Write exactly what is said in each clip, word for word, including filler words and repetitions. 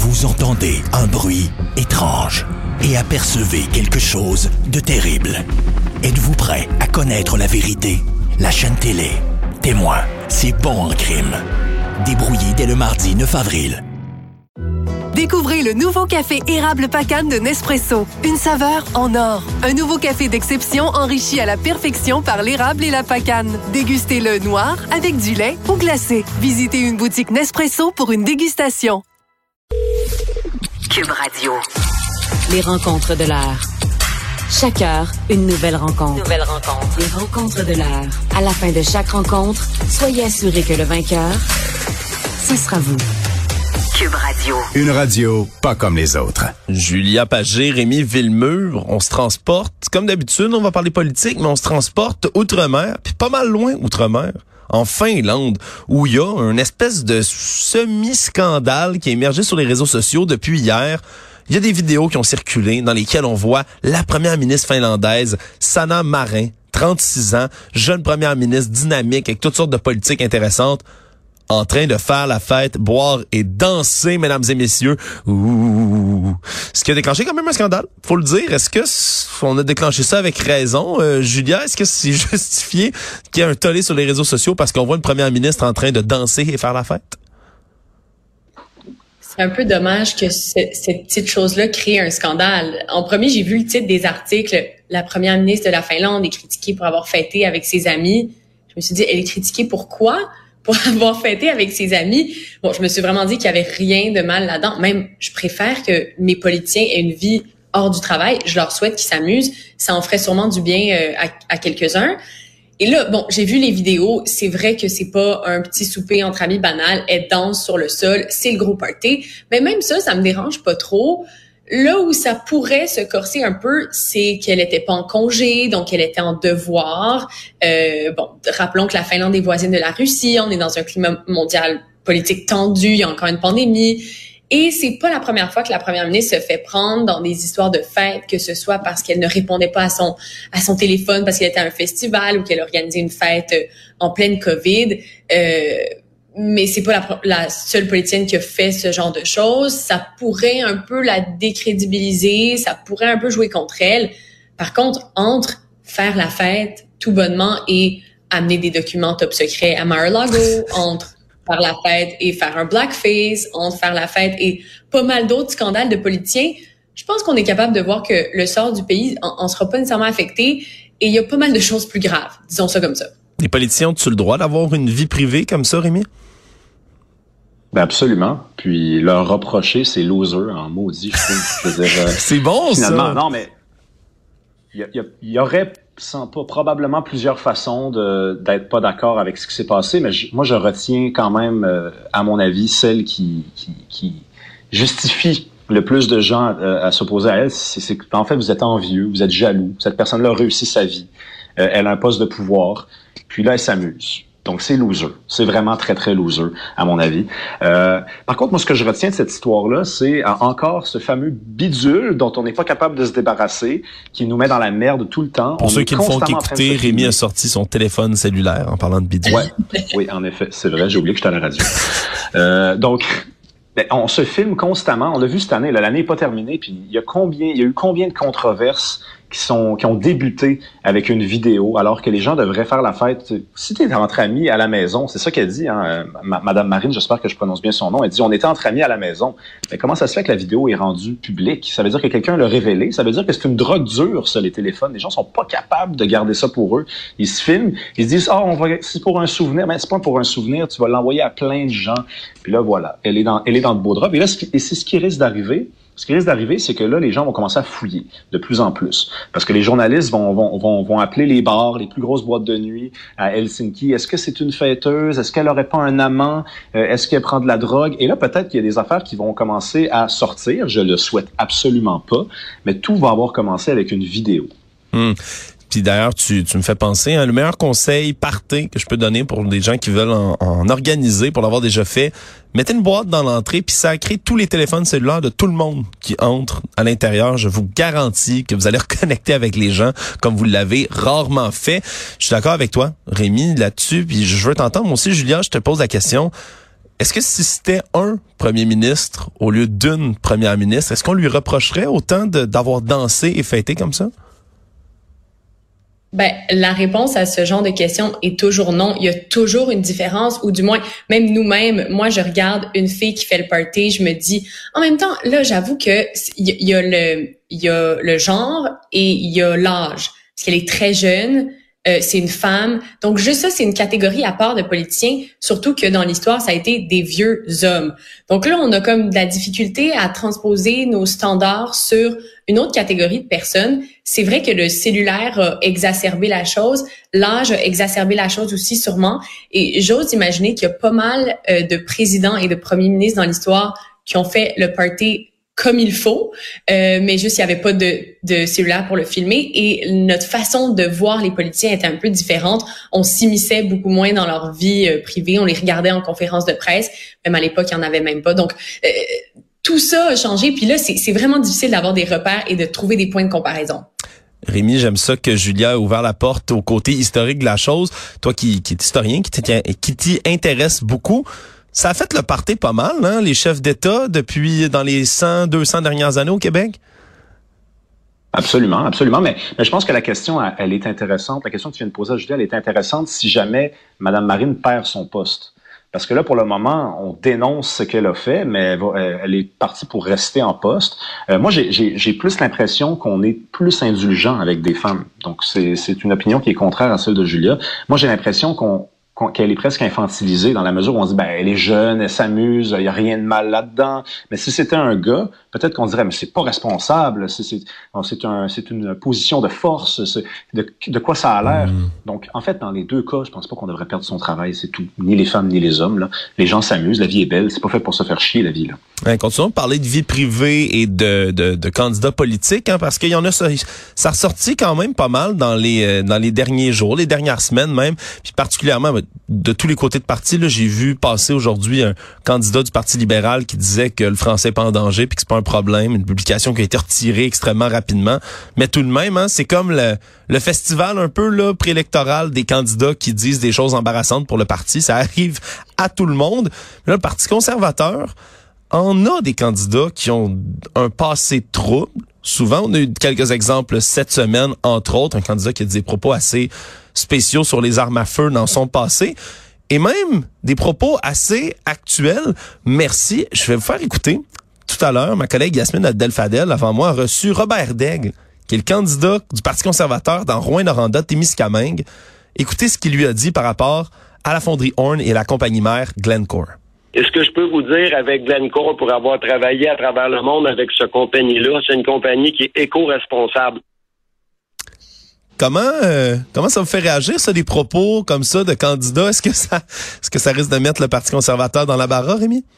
Vous entendez un bruit étrange et apercevez quelque chose de terrible. Êtes-vous prêt à connaître la vérité? La chaîne télé Témoin, c'est bon en crime. Débrouillé dès le mardi neuf avril. Découvrez le nouveau café érable Pacane de Nespresso. Une saveur en or. Un nouveau café d'exception enrichi à la perfection par l'érable et la pacane. Dégustez-le noir, avec du lait ou glacé. Visitez une boutique Nespresso pour une dégustation. Cube Radio. Les rencontres de l'heure. Chaque heure, une nouvelle rencontre. Nouvelle rencontre. Les rencontres de l'heure. À la fin de chaque rencontre, soyez assurés que le vainqueur, ce sera vous. Cube Radio. Une radio pas comme les autres. Julia Pagé, Rémi Villemure, on se transporte. Comme d'habitude, on va parler politique, mais on se transporte outre-mer, puis pas mal loin outre-mer, en Finlande, où il y a une espèce de semi-scandale qui a émergé sur les réseaux sociaux depuis hier. Il y a des vidéos qui ont circulé dans lesquelles on voit la première ministre finlandaise, Sanna Marin, trente-six ans, jeune première ministre dynamique avec toutes sortes de politiques intéressantes, en train de faire la fête, boire et danser, mesdames et messieurs. Ouh. Ce qui a déclenché quand même un scandale, faut le dire. Est-ce que c- on a déclenché ça avec raison? Euh, Julia, est-ce que c'est justifié qu'il y ait un tollé sur les réseaux sociaux parce qu'on voit une première ministre en train de danser et faire la fête? C'est un peu dommage que ce, cette petite chose-là crée un scandale. En premier, j'ai vu le titre des articles. La première ministre de la Finlande est critiquée pour avoir fêté avec ses amis. Je me suis dit, elle est critiquée pourquoi? Pour avoir fêté avec ses amis. Bon, je me suis vraiment dit qu'il y avait rien de mal là-dedans. Même, je préfère que mes politiciens aient une vie hors du travail. Je leur souhaite qu'ils s'amusent. Ça en ferait sûrement du bien euh, à, à quelques-uns. Et là, bon, j'ai vu les vidéos. C'est vrai que c'est pas un petit souper entre amis banal. Elle danse sur le sol. C'est le gros party. Mais même ça, ça me dérange pas trop. Là où ça pourrait se corser un peu, c'est qu'elle était pas en congé, donc elle était en devoir. Euh, bon, rappelons que la Finlande est voisine de la Russie, on est dans un climat mondial politique tendu, il y a encore une pandémie. Et c'est pas la première fois que la première ministre se fait prendre dans des histoires de fêtes, que ce soit parce qu'elle ne répondait pas à son à son téléphone parce qu'elle était à un festival ou qu'elle organisait une fête en pleine COVID. Euh, mais c'est pas la, la seule politicienne qui a fait ce genre de choses. Ça pourrait un peu la décrédibiliser, ça pourrait un peu jouer contre elle. Par contre, entre faire la fête tout bonnement et amener des documents top secret à Mar-a-Lago, entre faire la fête et faire un blackface, entre faire la fête et pas mal d'autres scandales de politiciens, je pense qu'on est capable de voir que le sort du pays en, en sera pas nécessairement affecté et il y a pas mal de choses plus graves, disons ça comme ça. Les politiciens ont-ils le droit d'avoir une vie privée comme ça, Rémi? Ben absolument. Puis leur reprocher, c'est loser en maudit, je trouve. Je veux dire, euh, c'est bon, finalement, ça. Non, mais il y, y, y aurait sans pas probablement plusieurs façons de d'être pas d'accord avec ce qui s'est passé, mais je, moi je retiens quand même, euh, à mon avis, celle qui qui, qui justifie le plus de gens euh, à s'opposer à elle, c'est, c'est qu'en fait vous êtes envieux, vous êtes jaloux. Cette personne-là a réussi sa vie, euh, elle a un poste de pouvoir, puis là elle s'amuse. Donc, c'est loser. C'est vraiment très, très loser, à mon avis. Euh, par contre, moi, ce que je retiens de cette histoire-là, c'est euh, encore ce fameux bidule dont on n'est pas capable de se débarrasser, qui nous met dans la merde tout le temps. Pour on ceux qui ne font qu'écouter, Rémi filmer. a sorti son téléphone cellulaire en parlant de bidule. Ouais. Oui, en effet, c'est vrai. J'ai oublié que j'étais à la radio. Euh, donc... Ben, on se filme constamment. On l'a vu cette année. Là, l'année n'est pas terminée. Puis il y a combien, il y a eu combien de controverses qui sont, qui ont débuté avec une vidéo, alors que les gens devraient faire la fête. Si t'es entre amis à la maison, c'est ça qu'elle dit, hein, Madame Marine. J'espère que je prononce bien son nom. Elle dit, on était entre amis à la maison. Mais comment ça se fait que la vidéo est rendue publique? Ça veut dire que quelqu'un l'a révélé. Ça veut dire que c'est une drogue dure, ça, les téléphones. Les gens sont pas capables de garder ça pour eux. Ils se filment. Ils se disent, ah, oh, on va, c'est pour un souvenir. Mais c'est pas pour un souvenir. Tu vas l'envoyer à plein de gens. Puis là, voilà. Elle est dans, elle est dans le beau drap. Et là, et c'est ce qui risque d'arriver. Ce qui risque d'arriver, c'est que là, les gens vont commencer à fouiller de plus en plus. Parce que les journalistes vont, vont, vont, vont appeler les bars, les plus grosses boîtes de nuit à Helsinki. Est-ce que c'est une fêteuse? Est-ce qu'elle aurait pas un amant? Euh, est-ce qu'elle prend de la drogue? Et là, peut-être qu'il y a des affaires qui vont commencer à sortir. Je le souhaite absolument pas. Mais tout va avoir commencé avec une vidéo. Hum. Puis d'ailleurs, tu, tu me fais penser, hein, le meilleur conseil party que je peux donner pour des gens qui veulent en, en organiser, pour l'avoir déjà fait, mettez une boîte dans l'entrée puis sacrez tous les téléphones cellulaires de tout le monde qui entre à l'intérieur. Je vous garantis que vous allez reconnecter avec les gens comme vous l'avez rarement fait. Je suis d'accord avec toi, Rémi, là-dessus. Puis je veux t'entendre. Moi aussi, Julia, je te pose la question. Est-ce que si c'était un premier ministre au lieu d'une première ministre, est-ce qu'on lui reprocherait autant de, d'avoir dansé et fêté comme ça? Ben, la réponse à ce genre de questions est toujours non. Il y a toujours une différence, ou du moins, même nous-mêmes, moi, je regarde une fille qui fait le party, je me dis, en même temps, là, j'avoue que il y, y a le, il y a le genre et il y a l'âge. Parce qu'elle est très jeune, euh, c'est une femme. Donc, juste ça, c'est une catégorie à part de politiciens, surtout que dans l'histoire, ça a été des vieux hommes. Donc là, on a comme de la difficulté à transposer nos standards sur une autre catégorie de personnes. C'est vrai que le cellulaire a exacerbé la chose, l'âge a exacerbé la chose aussi sûrement, et j'ose imaginer qu'il y a pas mal euh, de présidents et de premiers ministres dans l'histoire qui ont fait le party comme il faut, euh, mais juste il y avait pas de, de cellulaire pour le filmer, et notre façon de voir les politiciens était un peu différente. On s'immisçait beaucoup moins dans leur vie euh, privée, on les regardait en conférence de presse, même à l'époque il y en avait même pas. Donc euh, tout ça a changé, puis là c'est, c'est vraiment difficile d'avoir des repères et de trouver des points de comparaison. Rémi, j'aime ça que Julia a ouvert la porte au côté historique de la chose. Toi qui, qui es historien, qui t'y, qui t'y intéresse beaucoup, ça a fait le party pas mal, hein, les chefs d'État depuis dans les cent, deux cents dernières années au Québec? Absolument, absolument. Mais, mais je pense que la question, elle est intéressante. La question que tu viens de poser à Julia, elle est intéressante si jamais Mme Marine perd son poste. Parce que là, pour le moment, on dénonce ce qu'elle a fait, mais elle, va, elle est partie pour rester en poste. Euh, moi, j'ai, j'ai, j'ai plus l'impression qu'on est plus indulgent avec des femmes. Donc, c'est, c'est une opinion qui est contraire à celle de Julia. Moi, j'ai l'impression qu'on qu'elle est presque infantilisée dans la mesure où on dit, ben, elle est jeune, elle s'amuse, il y a rien de mal là-dedans. Mais si c'était un gars, peut-être qu'on dirait, mais c'est pas responsable, c'est, c'est, c'est, un, c'est une position de force, c'est, de, de quoi ça a l'air. Mmh. Donc, en fait, dans les deux cas, je pense pas qu'on devrait perdre son travail, c'est tout. Ni les femmes, ni les hommes, là. Les gens s'amusent, la vie est belle, c'est pas fait pour se faire chier, la vie, là. Ouais, continuons de parler de vie privée et de, de, de candidats politiques, hein, parce qu'il y en a, ça, ça a ressorti quand même pas mal dans les, dans les derniers jours, les dernières semaines même, puis particulièrement de tous les côtés de parti. Là, j'ai vu passer aujourd'hui un candidat du Parti libéral qui disait que le français n'est pas en danger puis que c'est pas un problème, une publication qui a été retirée extrêmement rapidement. Mais tout de même, hein, c'est comme le, le festival un peu là préélectoral des candidats qui disent des choses embarrassantes pour le parti. Ça arrive à tout le monde. Mais là, le Parti conservateur en a des candidats qui ont un passé trouble. Souvent, on a eu quelques exemples cette semaine, entre autres, un candidat qui a dit des propos assez spéciaux sur les armes à feu dans son passé, et même des propos assez actuels. Merci. Je vais vous faire écouter. Tout à l'heure, ma collègue Yasmine Abdel-Fadel, avant moi, a reçu Robert Daigle, qui est le candidat du Parti conservateur dans Rouyn-Noranda, Témiscamingue. Écoutez ce qu'il lui a dit par rapport à la fonderie Horn et la compagnie mère Glencore. Et ce que je peux vous dire avec Glencore, pour avoir travaillé à travers le monde avec cette compagnie-là, c'est une compagnie qui est éco-responsable. Comment euh, comment ça vous fait réagir, ça, des propos comme ça de candidats? Est-ce que ça est-ce que ça risque de mettre le Parti conservateur dans la barre, Rémi?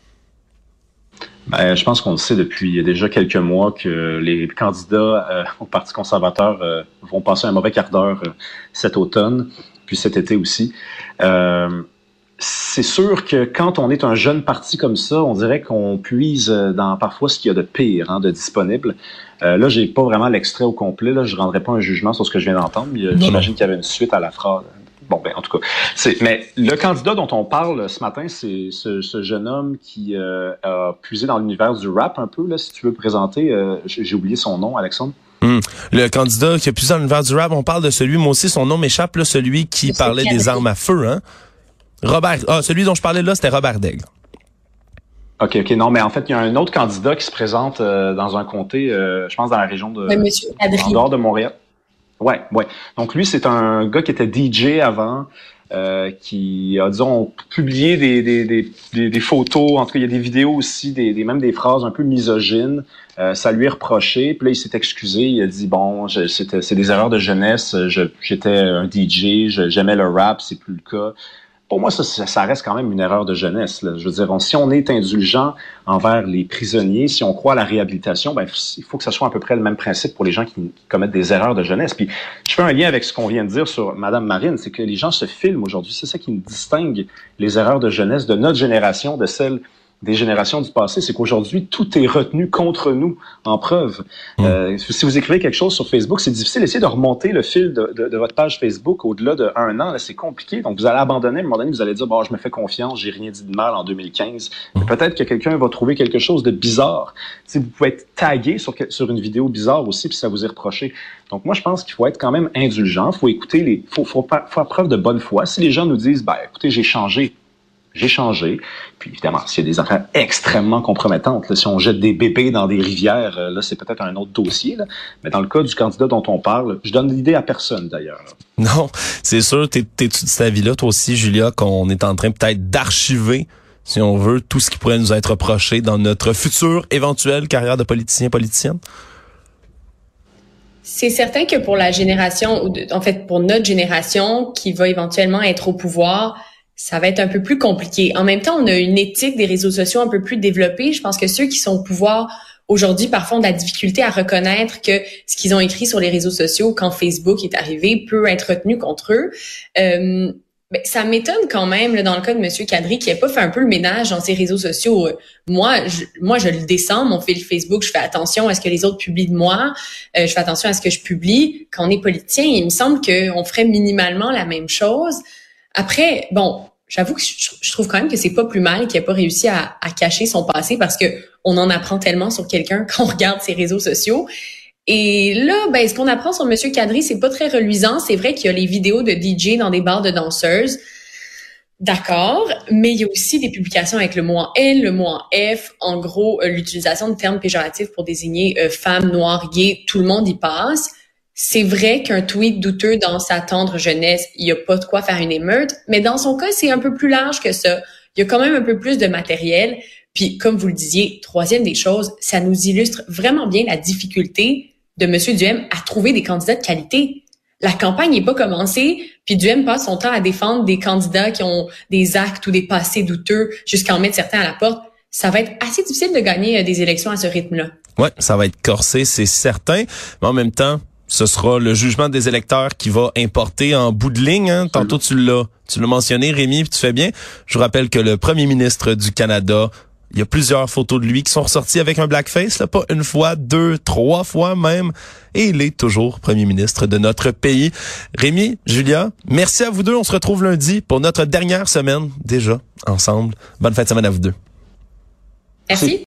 Ben, je pense qu'on le sait depuis déjà quelques mois que les candidats euh, au Parti conservateur euh, vont passer un mauvais quart d'heure euh, cet automne, puis cet été aussi. Euh, C'est sûr que quand on est un jeune parti comme ça, on dirait qu'on puise dans parfois ce qu'il y a de pire, hein, de disponible. Euh, là, j'ai pas vraiment l'extrait au complet. Là, je rendrai pas un jugement sur ce que je viens d'entendre. Mais j'imagine qu'il y avait une suite à la phrase. Bon, ben, en tout cas, c'est. Mais le candidat dont on parle ce matin, c'est ce, ce jeune homme qui euh, a puisé dans l'univers du rap un peu. Là, si tu veux le présenter, euh, j'ai oublié son nom, Alexandre. Hum. Le candidat qui a puisé dans l'univers du rap, on parle de celui, moi aussi, son nom m'échappe, là, celui qui c'est parlait des armes à feu, hein. Robert, ah, celui dont je parlais là, c'était Robert Daigle. OK, OK. Non, mais en fait, il y a un autre candidat qui se présente euh, dans un comté, euh, je pense dans la région de... Oui, monsieur Adrien. En dehors de Montréal. Ouais, ouais. Donc, lui, c'est un gars qui était D J avant, euh, qui a, disons, publié des, des, des, des, des photos, en tout cas, il y a des vidéos aussi, des, des même des phrases un peu misogynes. Euh, ça lui est reproché, puis là, il s'est excusé, il a dit, bon, je, c'était, c'est des erreurs de jeunesse, je, j'étais un D J, je, j'aimais le rap, c'est plus le cas. Pour moi, ça, ça reste quand même une erreur de jeunesse, là. Je veux dire, on, si on est indulgent envers les prisonniers, si on croit à la réhabilitation, ben, il faut que ça soit à peu près le même principe pour les gens qui, qui commettent des erreurs de jeunesse. Puis, je fais un lien avec ce qu'on vient de dire sur Madame Marine, c'est que les gens se filment aujourd'hui. C'est ça qui distingue les erreurs de jeunesse de notre génération de celles des générations du passé, c'est qu'aujourd'hui, tout est retenu contre nous en preuve. Mmh. Euh, si vous écrivez quelque chose sur Facebook, c'est difficile. Essayez de remonter le fil de, de, de votre page Facebook au-delà d'un an. Là, c'est compliqué. Donc, vous allez abandonner. À un moment donné, vous allez dire, bon, je me fais confiance, j'ai rien dit de mal en deux mille quinze. Mmh. Peut-être que quelqu'un va trouver quelque chose de bizarre. Si vous pouvez être tagué sur, sur une vidéo bizarre aussi, puis ça vous est reproché. Donc, moi, je pense qu'il faut être quand même indulgent. Il faut écouter les, faut, faut faire preuve de bonne foi. Si les gens nous disent, ben, écoutez, j'ai changé, j'ai changé. Puis évidemment, s'il y a des affaires extrêmement compromettantes, là, si on jette des bébés dans des rivières, là, c'est peut-être un autre dossier. Là. Mais dans le cas du candidat dont on parle, je donne l'idée à personne d'ailleurs. Non, c'est sûr, t'es, t'es-tu de cet avis-là, toi aussi, Julia, qu'on est en train peut-être d'archiver, si on veut, tout ce qui pourrait nous être reproché dans notre future éventuelle carrière de politicien, politicienne? C'est certain que pour la génération, ou en fait pour notre génération qui va éventuellement être au pouvoir, ça va être un peu plus compliqué. En même temps, on a une éthique des réseaux sociaux un peu plus développée. Je pense que ceux qui sont au pouvoir aujourd'hui, parfois, ont de la difficulté à reconnaître que ce qu'ils ont écrit sur les réseaux sociaux quand Facebook est arrivé peut être retenu contre eux. Euh, mais ça m'étonne quand même, là, dans le cas de M. Kadri, qui n'a pas fait un peu le ménage dans ses réseaux sociaux. Moi, je, moi, je le descends, mon fil Facebook, je fais attention à ce que les autres publient de moi, euh, je fais attention à ce que je publie. Quand on est politicien, il me semble qu'on ferait minimalement la même chose. Après, bon, j'avoue que je trouve quand même que c'est pas plus mal qu'il ait pas réussi à, à cacher son passé parce que on en apprend tellement sur quelqu'un quand on regarde ses réseaux sociaux. Et là, ben, ce qu'on apprend sur M. Kadri, c'est pas très reluisant. C'est vrai qu'il y a les vidéos de D J dans des bars de danseuses. D'accord. Mais il y a aussi des publications avec le mot en L, le mot en F. En gros, euh, l'utilisation de termes péjoratifs pour désigner euh, femmes, noires, gays, tout le monde y passe. C'est vrai qu'un tweet douteux dans sa tendre jeunesse, il n'y a pas de quoi faire une émeute, mais dans son cas, c'est un peu plus large que ça. Il y a quand même un peu plus de matériel. Puis, comme vous le disiez, troisième des choses, ça nous illustre vraiment bien la difficulté de M. Duhaime à trouver des candidats de qualité. La campagne n'est pas commencée, puis Duhaime passe son temps à défendre des candidats qui ont des actes ou des passés douteux jusqu'à en mettre certains à la porte. Ça va être assez difficile de gagner des élections à ce rythme-là. Ouais, ça va être corsé, c'est certain, mais en même temps, ce sera le jugement des électeurs qui va importer en bout de ligne. Hein. Tantôt, tu l'as, tu l'as mentionné, Rémi, puis tu fais bien. Je vous rappelle que le premier ministre du Canada, il y a plusieurs photos de lui qui sont ressorties avec un blackface, là, pas une fois, deux, trois fois même. Et il est toujours premier ministre de notre pays. Rémi, Julia, merci à vous deux. On se retrouve lundi pour notre dernière semaine, déjà, ensemble. Bonne fin de semaine à vous deux. Merci.